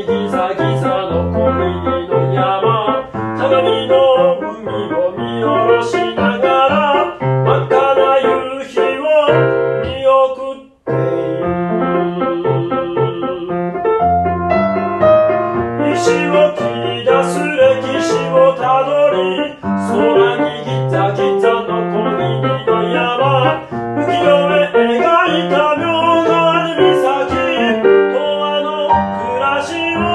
ギザギザの小麦の山、鏡の海を見下ろしながら真っ赤な夕日を見送っている。石を切り出す歴史をたどり、空にギザギザの小麦の山、浮世絵描いた妙な岬、永遠の暮らしを